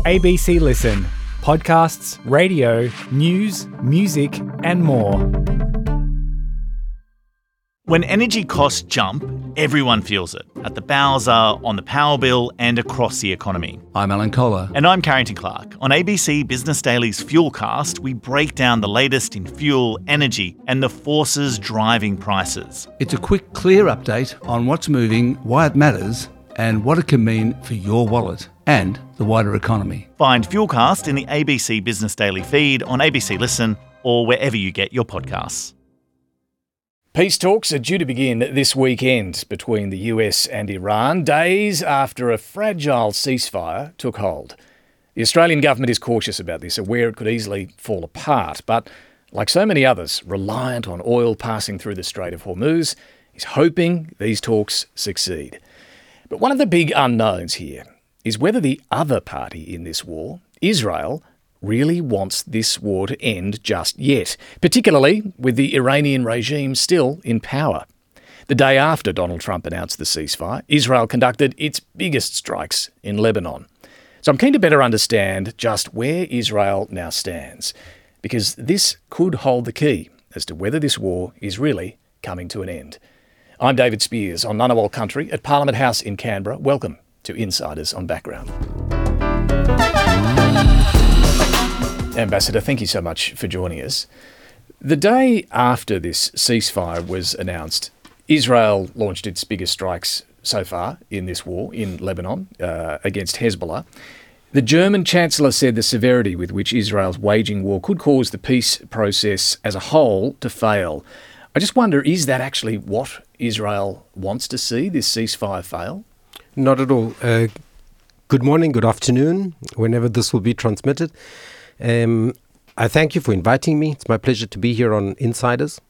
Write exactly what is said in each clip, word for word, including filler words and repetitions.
A B C Listen. Podcasts, radio, news, music and more. When energy costs jump, everyone feels it. At the Bowser, on the power bill and across the economy. I'm Alan Kohler. And I'm Carrington Clark. On A B C Business Daily's Fuelcast, we break down the latest in fuel, energy and the forces driving prices. It's a quick, clear update on what's moving, why it matters and what it can mean for your wallet and the wider economy. Find Fuelcast in the A B C Business Daily feed, on A B C Listen or wherever you get your podcasts. Peace talks are due to begin this weekend between the U S and Iran, days after a fragile ceasefire took hold. The Australian government is cautious about this, aware it could easily fall apart, but like so many others reliant on oil passing through the Strait of Hormuz, is hoping these talks succeed. But one of the big unknowns here is whether the other party in this war, Israel, really wants this war to end just yet, particularly with the Iranian regime still in power. The day after Donald Trump announced the ceasefire, Israel conducted its biggest strikes in Lebanon. So I'm keen to better understand just where Israel now stands, because this could hold the key as to whether this war is really coming to an end. I'm David Spears on Ngunnawal Country at Parliament House in Canberra. Welcome to Insiders on Background. Ambassador, thank you so much for joining us. The day after this ceasefire was announced, Israel launched its biggest strikes so far in this war in Lebanon uh, against Hezbollah. The German Chancellor said the severity with which Israel's waging war could cause the peace process as a whole to fail. I just wonder, is that actually what Israel wants to see, this ceasefire fail? Not at all. Uh, good morning, good afternoon, whenever this will be transmitted. Um, I thank you for inviting me. It's my pleasure to be here on Insiders.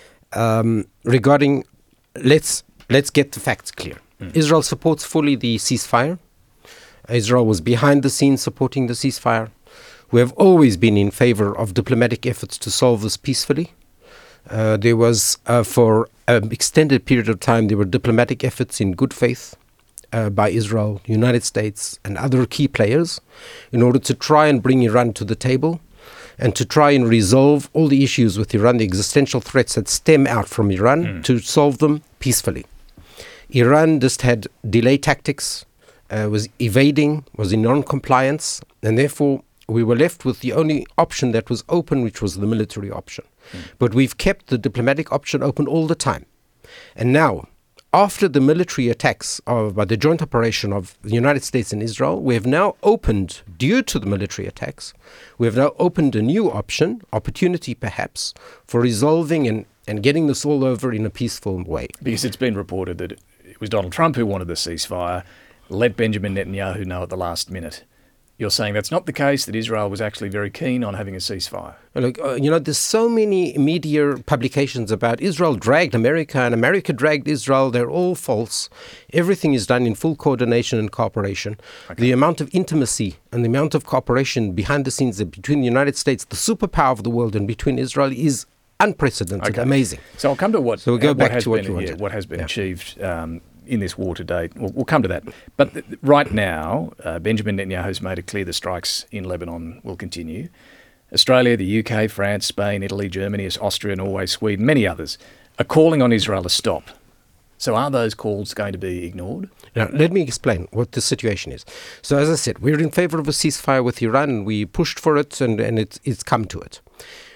Um, regarding, let's let's get the facts clear. Mm. Israel supports fully the ceasefire. Israel was behind the scenes supporting the ceasefire. We have always been in favor of diplomatic efforts to solve this peacefully. Uh, there was, uh, for an extended period of time, there were diplomatic efforts in good faith Uh, by Israel, United States and other key players in order to try and bring Iran to the table and to try and resolve all the issues with Iran, the existential threats that stem out from Iran, mm. to solve them peacefully. Iran just had delay tactics, uh, was evading, was in non-compliance, and therefore we were left with the only option that was open, which was the military option. Mm. But we've kept the diplomatic option open all the time. And now, after the military attacks of, by the joint operation of the United States and Israel, we have now opened, due to the military attacks, we have now opened a new option, opportunity perhaps, for resolving and, and getting this all over in a peaceful way. Because it's been reported that it was Donald Trump who wanted the ceasefire, let Benjamin Netanyahu know at the last minute. You're saying that's not the case, that Israel was actually very keen on having a ceasefire? Look, uh, you know, there's so many media publications about Israel dragged America and America dragged Israel. They're all false. Everything is done in full coordination and cooperation. Okay. The amount of intimacy and the amount of cooperation behind the scenes between the United States, the superpower of the world, and between Israel is unprecedented, okay. Amazing. So I'll come to what, so we'll go what back has to what been, you wanted. Yeah, what has been yeah. achieved um, in this war to date. We'll, we'll come to that. But th- right now, uh, Benjamin Netanyahu's made it clear the strikes in Lebanon will continue. Australia, the U K, France, Spain, Italy, Germany, Austria, Norway, Sweden, many others are calling on Israel to stop. So are those calls going to be ignored? Now, let me explain what the situation is. So as I said, we're in favor of a ceasefire with Iran, and we pushed for it, and, and it, it's come to it.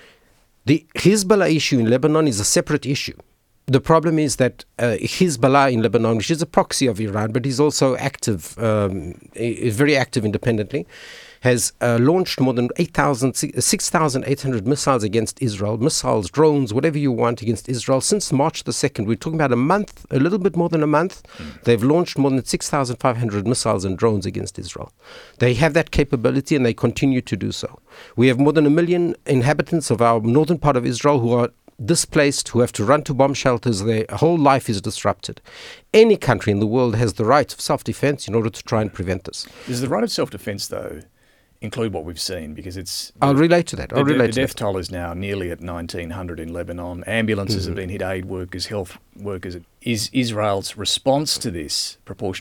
The Hezbollah issue in Lebanon is a separate issue. The problem is that uh, Hezbollah in Lebanon, which is a proxy of Iran, but is also active, um, is very active independently, has uh, launched more than eight thousand, six thousand eight hundred missiles against Israel, missiles, drones, whatever you want against Israel since March the second. We're talking about a month, a little bit more than a month. Mm. They've launched more than six thousand five hundred missiles and drones against Israel. They have that capability and they continue to do so. We have more than a million inhabitants of our northern part of Israel who are displaced, who have to run to bomb shelters. Their whole life is disrupted. Any country in the world has the right of self-defense in order to try and prevent this. Does the right of self-defense, though, include what we've seen? Because it's... I'll relate to that. I'll the, relate the to death that. toll is now nearly at nineteen hundred in Lebanon. Ambulances mm-hmm. have been hit, aid workers, health workers. Is Israel's response to this proportionate?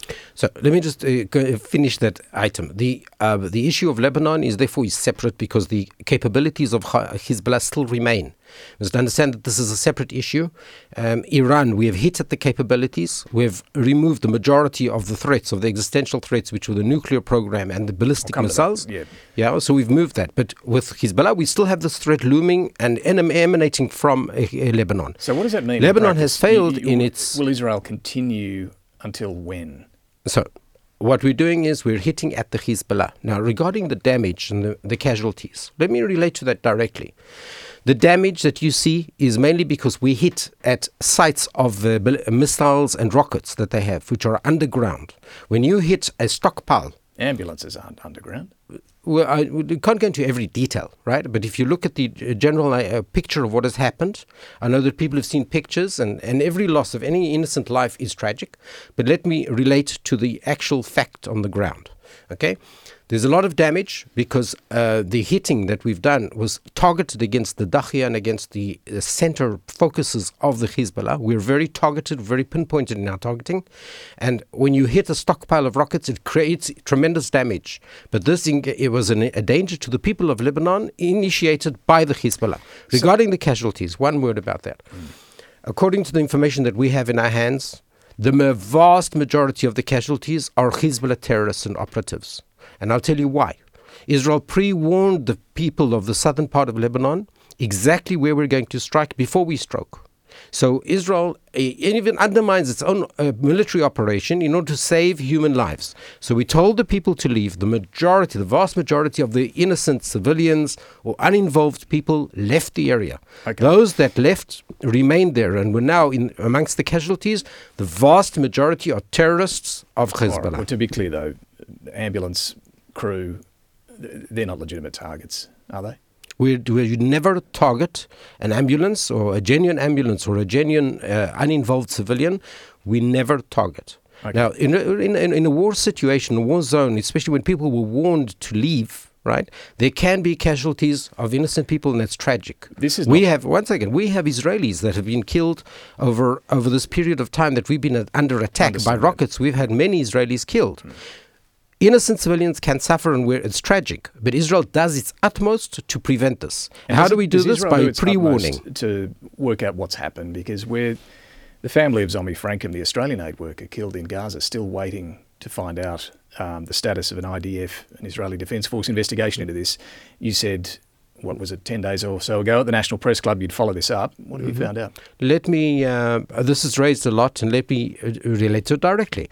So let me just uh, go finish that item. The uh, the issue of Lebanon is therefore is separate because the capabilities of Hezbollah still remain. You must understand that this is a separate issue. Um, Iran, we have hit at the capabilities. We have removed the majority of the threats, of the existential threats, which were the nuclear program and the ballistic missiles. Yeah. yeah, so we've moved that. But with Hezbollah, we still have this threat looming and emanating from uh, uh, Lebanon. So what does that mean? Lebanon has failed you, you, in its... Will Israel continue until when? So what we're doing is we're hitting at the Hezbollah. Now, regarding the damage and the, the casualties, let me relate to that directly. The damage that you see is mainly because we hit at sites of uh, missiles and rockets that they have, which are underground. When you hit a stockpile... Ambulances aren't underground. Well, I we can't go into every detail, right? But if you look at the general uh, picture of what has happened, I know that people have seen pictures, and, and every loss of any innocent life is tragic. But let me relate to the actual fact on the ground, okay? There's a lot of damage because uh, the hitting that we've done was targeted against the Dakhia and against the uh, center focuses of the Hezbollah. We're very targeted, very pinpointed in our targeting. And when you hit a stockpile of rockets, it creates tremendous damage. But this it was an, a danger to the people of Lebanon initiated by the Hezbollah. Regarding so, the casualties, one word about that. Mm. According to the information that we have in our hands, the vast majority of the casualties are Hezbollah terrorists and operatives. And I'll tell you why. Israel pre-warned the people of the southern part of Lebanon exactly where we're going to strike before we struck. So Israel uh, even undermines its own uh, military operation in order to save human lives. So we told the people to leave. The majority, the vast majority of the innocent civilians or uninvolved people left the area. Okay. Those that left remained there and were now in amongst the casualties. The vast majority are terrorists of Hezbollah. Right. Well, to be clear, though, ambulance crew, they're not legitimate targets, are they? We we never target an ambulance or a genuine ambulance or a genuine uh, uninvolved civilian. We never target. Okay. Now, in a, in, in a war situation, a war zone, especially when people were warned to leave, right, there can be casualties of innocent people, and that's tragic. This is we have, once again, we have Israelis that have been killed over, over this period of time that we've been uh, under attack by rockets. We've had many Israelis killed. Hmm. Innocent civilians can suffer, and it's tragic. But Israel does its utmost to prevent this. And how do we do this? Israel by do pre-warning. To work out what's happened, because we're, the family of Zombie Frankham, the Australian aid worker killed in Gaza, still waiting to find out um, the status of an I D F, an Israeli Defence Force investigation into this. You said, what was it, ten days or so ago at the National Press Club, you'd follow this up. What have mm-hmm. you found out? Let me, uh, this is raised a lot, and let me uh, relate to it directly.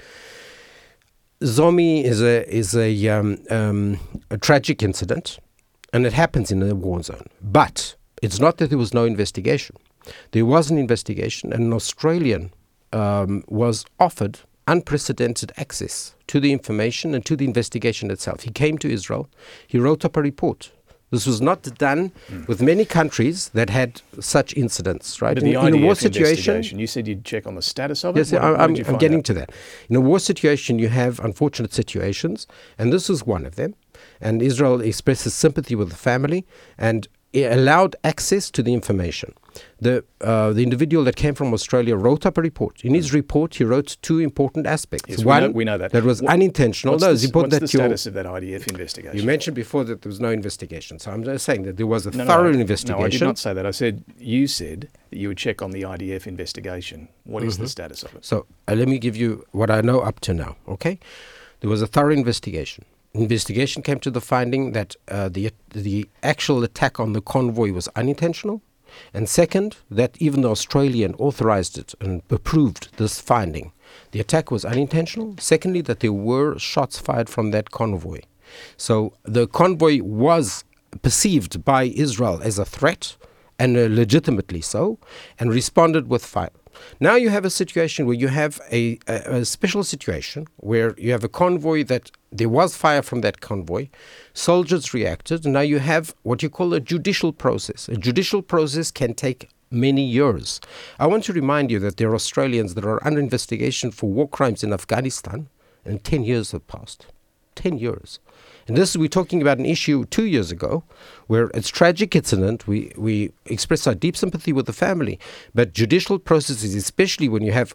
Zombie is a is a, um, um, a tragic incident, and it happens in a war zone. But it's not that there was no investigation. There was an investigation, and an Australian um, was offered unprecedented access to the information and to the investigation itself. He came to Israel. He wrote up a report. This was not done mm. with many countries that had such incidents, right? But the in, in a war situation, you said you'd check on the status of it. Yes, what, I, what I'm, I'm getting out? to that. In a war situation, you have unfortunate situations, and this is one of them. And Israel expresses sympathy with the family, and it allowed access to the information. The uh, the individual that came from Australia wrote up a report. In his report, he wrote two important aspects. Yes, One, we know, we know that. that was what, unintentional. What's, no, the, important what's that the status of that I D F investigation? You mentioned before that there was no investigation. So I'm just saying that there was a no, thorough no, investigation. No, I did not say that. I said, you said that you would check on the I D F investigation. What mm-hmm. is the status of it? So uh, let me give you what I know up to now, okay? There was a thorough investigation. Investigation came to the finding that uh, the the actual attack on the convoy was unintentional, and second, that even the Australian authorized it and approved this finding. The attack was unintentional. Secondly, that there were shots fired from that convoy. So the convoy was perceived by Israel as a threat, and uh, legitimately so, and responded with fire. Now you have a situation where you have a, a, a special situation where you have a convoy that there was fire from that convoy, soldiers reacted, and now you have what you call a judicial process. A judicial process can take many years. I want to remind you that there are Australians that are under investigation for war crimes in Afghanistan, and ten years have passed. ten years. And this, we're talking about an issue two years ago where it's tragic incident. We, we express our deep sympathy with the family. But judicial processes, especially when you have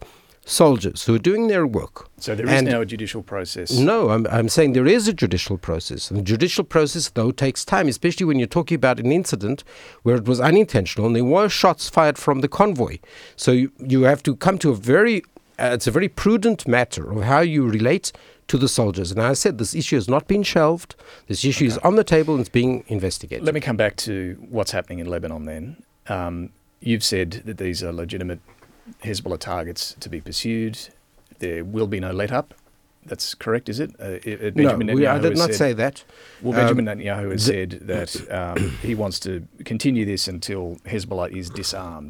soldiers who are doing their work. So there is And- now a judicial process. No, I'm, I'm saying there is a judicial process. And the judicial process, though, takes time, especially when you're talking about an incident where it was unintentional and there were shots fired from the convoy. So you, you have to come to a very, uh, it's a very prudent matter of how you relate to the soldiers. And I said this issue has not been shelved. This issue is on the table and it's being investigated. Let me come back to what's happening in Lebanon then. Um, you've said that these are legitimate Hezbollah targets to be pursued. There will be no let-up. That's correct, is it? Uh, it no, Benjamin we, I Netanyahu did has not said, say that. Well, Um, Benjamin Netanyahu has the- said that um, he wants to continue this until Hezbollah is disarmed.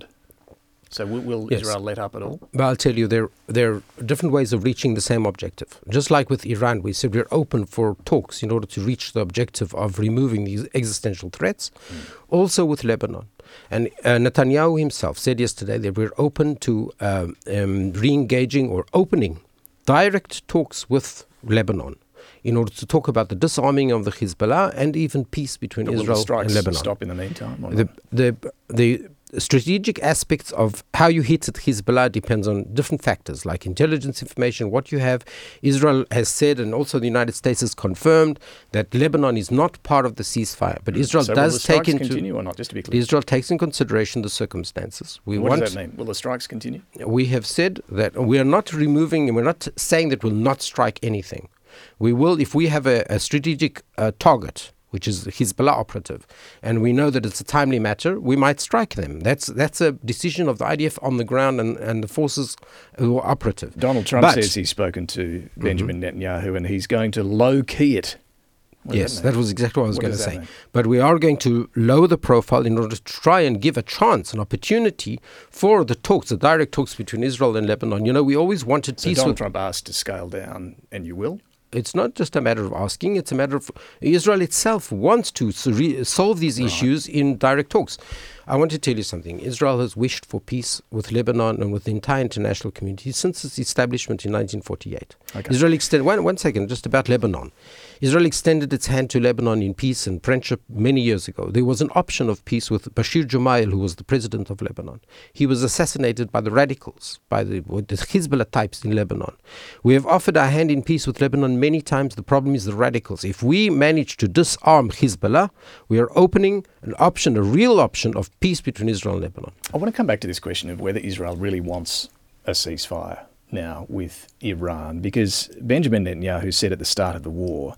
So will, will Yes. Israel let up at all? But I'll tell you, there, there are different ways of reaching the same objective. Just like with Iran, we said we're open for talks in order to reach the objective of removing these existential threats. Mm. Also with Lebanon. And uh, Netanyahu himself said yesterday that we're open to um, um, re-engaging or opening direct talks with Lebanon in order to talk about the disarming of the Hezbollah and even peace between But will the Israel strikes and Lebanon. stop in the meantime? Or The, not? the, the strategic aspects of how you hit at Hezbollah depends on different factors like intelligence information, what you have. Israel has said, and also the United States has confirmed, that Lebanon is not part of the ceasefire. But Israel so will the does take strikes into continue or not? Just to be clear. Israel takes in consideration the circumstances. We What want. does that mean? Will the strikes continue? We have said that we are not removing, and we're not saying that we'll not strike anything. We will, if we have a, a strategic uh, target, which is Hezbollah operative, and we know that it's a timely matter, we might strike them. That's that's a decision of the I D F on the ground and, and the forces who are operative. Donald Trump But- says he's spoken to Benjamin Netanyahu and he's going to low-key it. What does Yes, that that, mean? was exactly what I was What going to does that say. mean? But we are going to lower the profile in order to try and give a chance, an opportunity for the talks, the direct talks between Israel and Lebanon. You know, we always wanted So peace Donald with... Trump asked to scale down, and you will? It's not just a matter of asking, it's a matter of Israel itself wants to s- re- solve these issues in direct talks. I want to tell you something. Israel has wished for peace with Lebanon and with the entire international community since its establishment in nineteen forty-eight. Okay. Israel extended, one, one second, just about Lebanon. Israel extended its hand to Lebanon in peace and friendship many years ago. There was an option of peace with Bashir Jumayel, who was the president of Lebanon. He was assassinated by the radicals, by the, with the Hezbollah types in Lebanon. We have offered our hand in peace with Lebanon many times. The problem is the radicals. If we manage to disarm Hezbollah, we are opening an option, a real option of peace between Israel and Lebanon. I want to come back to this question of whether Israel really wants a ceasefire now with Iran, because Benjamin Netanyahu said at the start of the war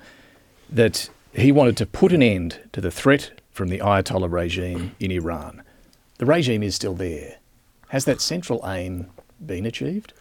that he wanted to put an end to the threat from the Ayatollah regime in Iran. The regime is still there. Has that central aim been achieved?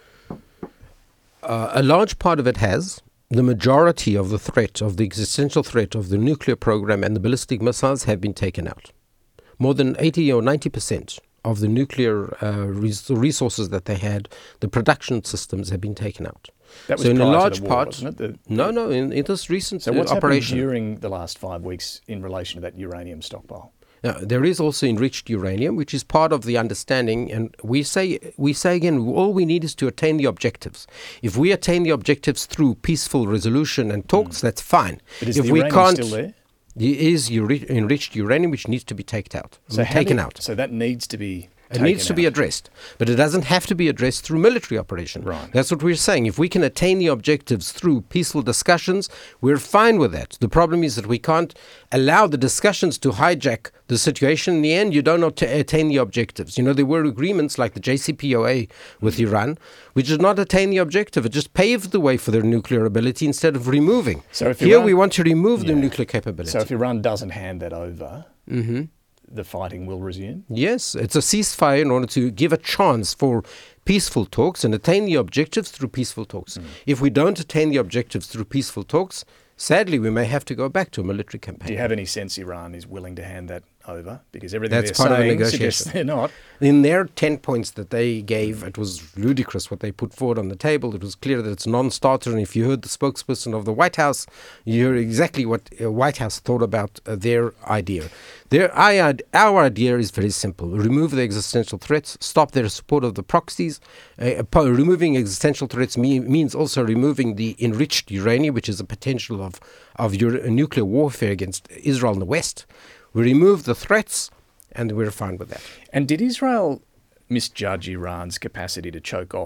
Uh, a large part of it has. The majority of the threat, of the existential threat of the nuclear program and the ballistic missiles have been taken out. More than eighty or ninety percent of the nuclear uh, res- resources that they had, the production systems have been taken out. That was So in a prior to large the war, part- wasn't it? The- No, no, in, in this recent So uh, what's operation. happened during the last five weeks in relation to that uranium stockpile? Now, there is also enriched uranium, which is part of the understanding, and we say we say again, all we need is to attain the objectives. If we attain the objectives through peaceful resolution and talks, that's fine. But is if the we uranium can't, still there? there is uri- enriched uranium which needs to be taken out. So how taken do- out. So that needs to be It taken needs to be out. addressed, but it doesn't have to be addressed through military operation. Right. That's what we're saying. If we can attain the objectives through peaceful discussions, we're fine with that. The problem is that we can't allow the discussions to hijack the situation. In the end, you don't at- attain the objectives. You know, there were agreements like the J C P O A with Mm-hmm. Iran, which did not attain the objective. It just paved the way for their nuclear ability instead of removing. So if Here Iran- we want to remove the Yeah. nuclear capability. So if Iran doesn't hand that over, Mm-hmm. the fighting will resume? Yes, it's a ceasefire in order to give a chance for peaceful talks and attain the objectives through peaceful talks. Mm. If we don't attain the objectives through peaceful talks, sadly, we may have to go back to a military campaign. Do you have any sense Iran is willing to hand that over? Because everything That's they're part of the saying negotiation. suggests they're not. In their ten points that they gave, it was ludicrous what they put forward on the table. It was clear that it's a non-starter, and if you heard the spokesperson of the White House, you heard exactly what the White House thought about uh, their idea. Their, I, our idea is very simple. Remove the existential threats, stop their support of the proxies. Uh, po- removing existential threats me- means also removing the enriched uranium, which is a potential of, of ur- nuclear warfare against Israel in the West. We remove the threats, and we're fine with that. And did Israel misjudge Iran's capacity to choke off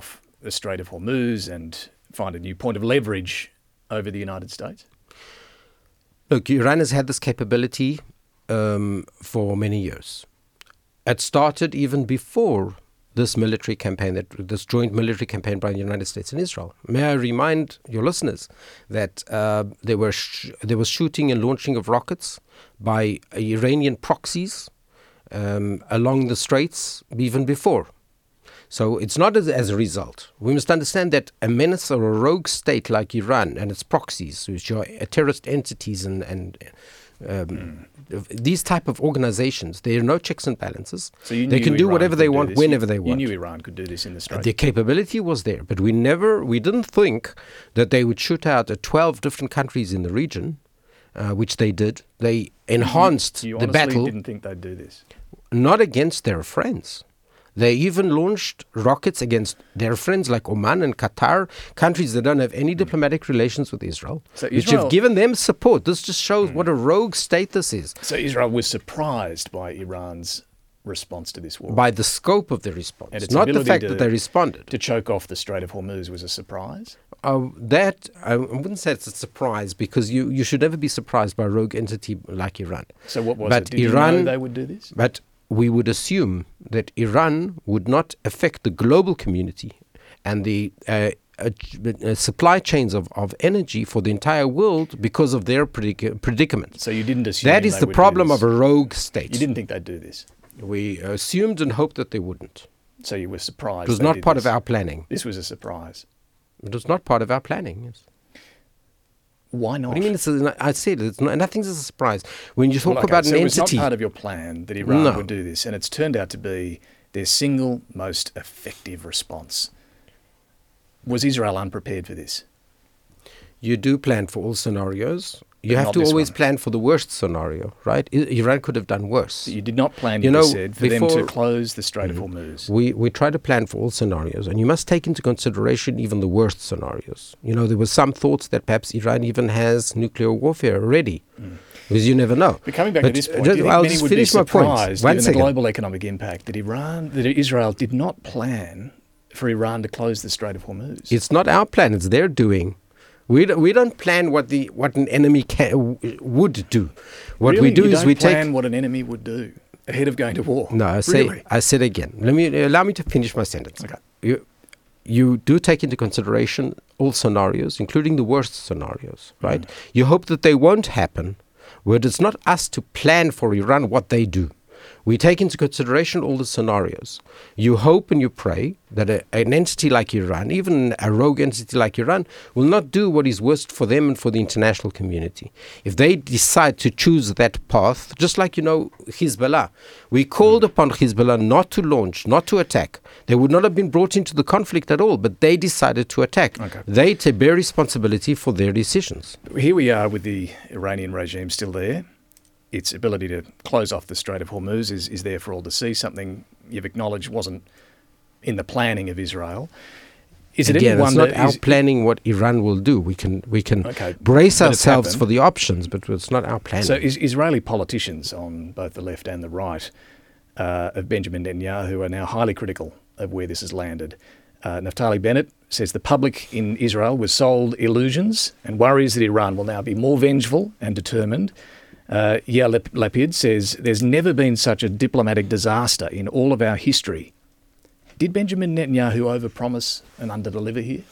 the Strait of Hormuz and find a new point of leverage over the United States? Look, Iran has had this capability um, for many years. It started even before this military campaign, that this joint military campaign by the United States and Israel. May I remind your listeners that uh, there were sh- there was shooting and launching of rockets by Iranian proxies um, along the straits even before. So it's not as, as a result. We must understand that a menace or a rogue state like Iran and its proxies, which are terrorist entities and, and um, mm. these type of organizations, there are no checks and balances. So you they knew can do Iran whatever they do want, this. whenever you, they want. You knew Iran could do this in the Strait. The capability was there, but we never, we didn't think that they would shoot out at twelve different countries in the region, uh, which they did. They enhanced you, you the honestly battle. didn't think they'd do this? Not against their friends. They even launched rockets against their friends like Oman and Qatar, countries that don't have any diplomatic relations with Israel, So which Israel- have given them support. This just shows what a rogue state this is. So Israel was surprised by Iran's response to this war. By the scope of the response, And its not the ability fact to- that they responded. to choke off the Strait of Hormuz was a surprise. Uh, that, I wouldn't say it's a surprise, because you, you should never be surprised by a rogue entity like Iran. So what was But it? Did Iran- you know they would do this? But we would assume that Iran would not affect the global community and the uh, uh, uh, supply chains of, of energy for the entire world because of their predic- predicament. So you didn't assume That is they the would do problem this. of a rogue state. You didn't think they'd do this. We assumed and hoped that they wouldn't. So you were surprised. It was they not did part this. of our planning. This was a surprise. It was not part of our planning, yes. Why not? What do you mean? It's a, I said it's not, nothing's a surprise. When you talk Well, okay, about so an it was entity, not part of your plan that Iran No. would do this, and it's turned out to be their single most effective response. Was Israel unprepared for this? you do plan for all scenarios. You But have not to this always one. plan for the worst scenario, right? I- Iran could have done worse. You did not plan, You you, know, said, for them to before- close the Strait of Hormuz. We we try to plan for all scenarios, and you must take into consideration even the worst scenarios. You know, there was some thoughts that perhaps Iran even has nuclear warfare already, because you never know. But coming back But, to this point, uh, do you think I'll many just would be finish my point. surprised, One given second. the global economic impact, that Iran, that Israel did not plan for Iran to close the Strait of Hormuz? It's not our plan; it's their doing. We don't, we don't plan what the what an enemy can, would do. What Really? we do you is don't we plan take. what an enemy would do ahead of going to war. No, I say Really? I said again. Let me allow me to finish my sentence. Okay. You you do take into consideration all scenarios, including the worst scenarios, right? You hope that they won't happen. Where it's not us to plan for Iran what they do. We take into consideration all the scenarios. You hope and you pray that a, an entity like Iran, even a rogue entity like Iran, will not do what is worst for them and for the international community. If they decide to choose that path, just like, you know, Hezbollah, we called upon Hezbollah not to launch, not to attack. They would not have been brought into the conflict at all, but they decided to attack. Okay. They take bear responsibility for their decisions. Here we are with the Iranian regime still there. Its ability to close off the Strait of Hormuz is, is there for all to see, something you've acknowledged wasn't in the planning of Israel. Is it Again, any it's wonder... not our is- planning what Iran will do. We can we can Okay, brace but it's ourselves happened. for the options, but it's not our planning. So is, Israeli politicians on both the left and the right uh, of Benjamin Netanyahu are now highly critical of where this has landed. Uh, Naftali Bennett says the public in Israel was sold illusions and worries that Iran will now be more vengeful and determined. Uh, Yair Lap- Lapid says there's never been such a diplomatic disaster in all of our history. Did Benjamin Netanyahu overpromise and underdeliver here?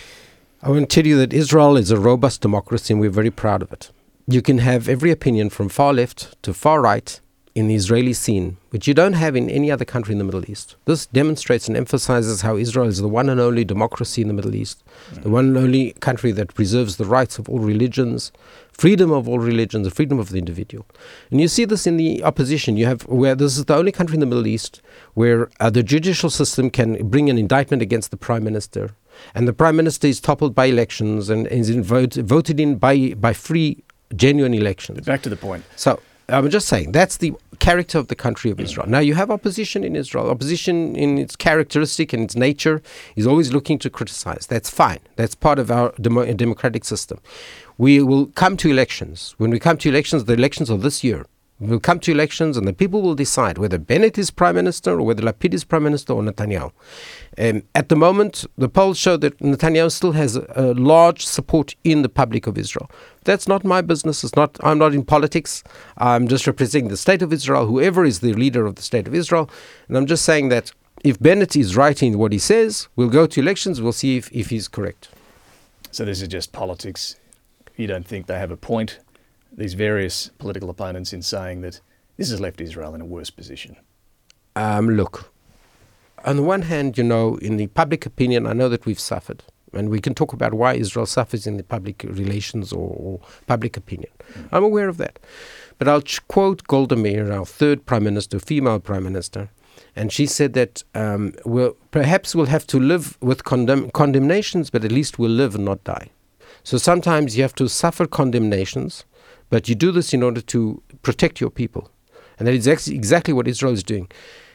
I want to tell you that Israel is a robust democracy and we're very proud of it. You can have every opinion from far left to far right in the Israeli scene, which you don't have in any other country in the Middle East. This demonstrates and emphasizes how Israel is the one and only democracy in the Middle East, mm. the one and only country that preserves the rights of all religions, freedom of all religions, the freedom of the individual. And you see this in the opposition. You have where this is the only country in the Middle East where uh, the judicial system can bring an indictment against the prime minister, and the prime minister is toppled by elections and is in vote, voted in by by free, genuine elections. But back to the point. So I'm just saying that's the character of the country of Israel. Now you have opposition in Israel. Opposition in its characteristic and its nature is always looking to criticize. That's fine. That's part of our demo- democratic system. We will come to elections. When we come to elections, the elections are this year. We'll come to elections and the people will decide whether Bennett is Prime Minister or whether Lapid is Prime Minister or Netanyahu. Um, at the moment, the polls show that Netanyahu still has a, a large support in the public of Israel. That's not my business. It's not. I'm not in politics. I'm just representing the state of Israel, whoever is the leader of the state of Israel. And I'm just saying that if Bennett is right in what he says, we'll go to elections. We'll see if, if he's correct. So this is just politics. You don't think they have a point, these various political opponents, in saying that this has left Israel in a worse position? Um, look, on the one hand, you know, in the public opinion, I know that we've suffered. And we can talk about why Israel suffers in the public relations or, or public opinion. Mm. I'm aware of that. But I'll ch- quote Golda Meir, our third prime minister, female prime minister. And she said that um, we'll, perhaps we'll have to live with condemn- condemnations, but at least we'll live and not die. So sometimes you have to suffer condemnations, but you do this in order to protect your people. And that is ex- exactly what Israel is doing.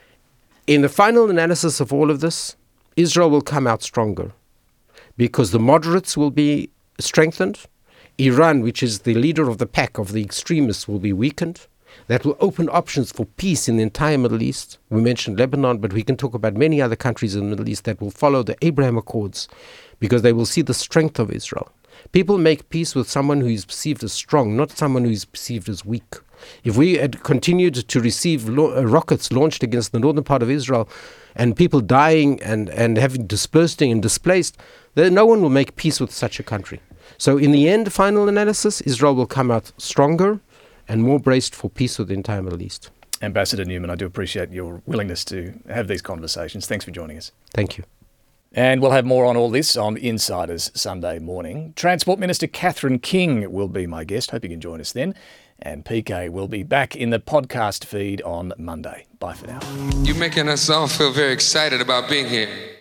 In the final analysis of all of this, Israel will come out stronger because the moderates will be strengthened. Iran, which is the leader of the pack of the extremists, will be weakened. That will open options for peace in the entire Middle East. We mentioned Lebanon, but we can talk about many other countries in the Middle East that will follow the Abraham Accords because they will see the strength of Israel. People make peace with someone who is perceived as strong, not someone who is perceived as weak. If we had continued to receive lo- uh, rockets launched against the northern part of Israel and people dying and, and having dispersed and displaced, then no one will make peace with such a country. So in the end, final analysis, Israel will come out stronger and more braced for peace with the entire Middle East. Ambassador Newman, I do appreciate your willingness to have these conversations. Thanks for joining us. Thank you. And we'll have more on all this on Insiders Sunday morning. Transport Minister Catherine King will be my guest. Hope you can join us then. And P K will be back in the podcast feed on Monday. Bye for now. You're making us all feel very excited about being here.